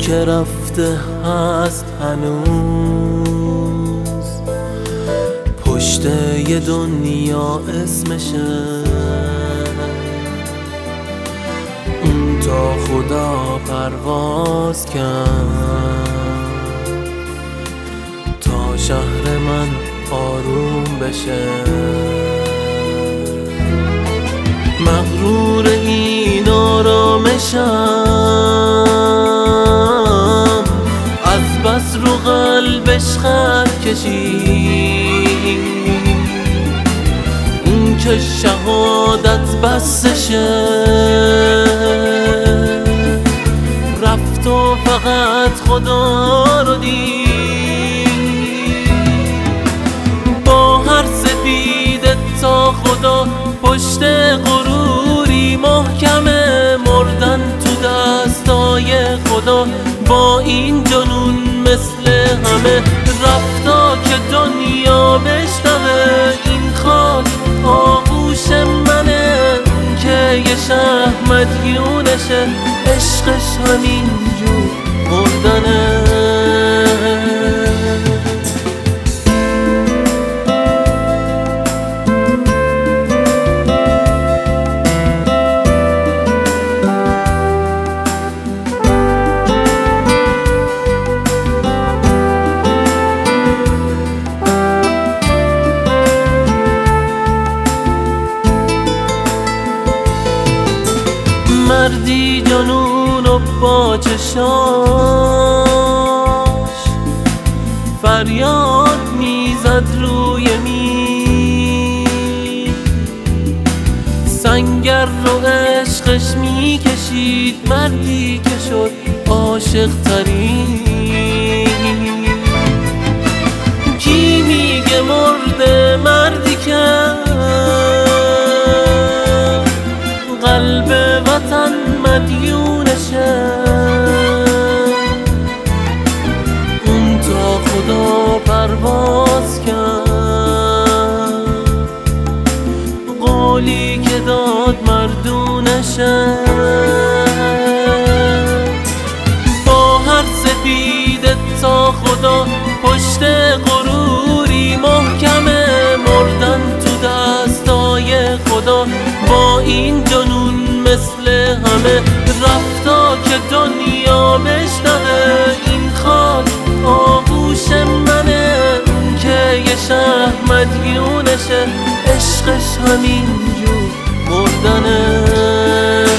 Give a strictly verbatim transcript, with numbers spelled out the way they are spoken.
که رفته هست هنوز، پشت یه دنیا اسمشه. اون تا خدا پرواز کرد تا شهر من آروم بشه. مغرور این آرامشم از بس رو قلبش خط کشید. اون که شهادت بسشه رفت و فقط خدا رو دید. با هر سپیده تا خدا پشت غروری محکمه، مردن تو دستای خدا با این جنون مثل همه. رفتا که دنیا بشنوه این خاک آغوش منه. که یه شهر مدیونشه عشقش همینجور مردنه. مردی جنون و با چشاش فریاد میزد روی میز. سنگر رو عشقش میکشید، مردی که شد عاشق ترین. کی میگه مرده؟ مردی که قلب وطن مدیونشه. اون تا خدا پرواز کرد قولی که داد مردونشه. با هر سپیده تا خدا پشت غروری محکمه، مردن تو دستای خدا با این جنون مثل همه. رفتا که دنیا بشنوه این خاک آغوش منه. که یه شهر مدیونشه عشقش همینجور مردنه.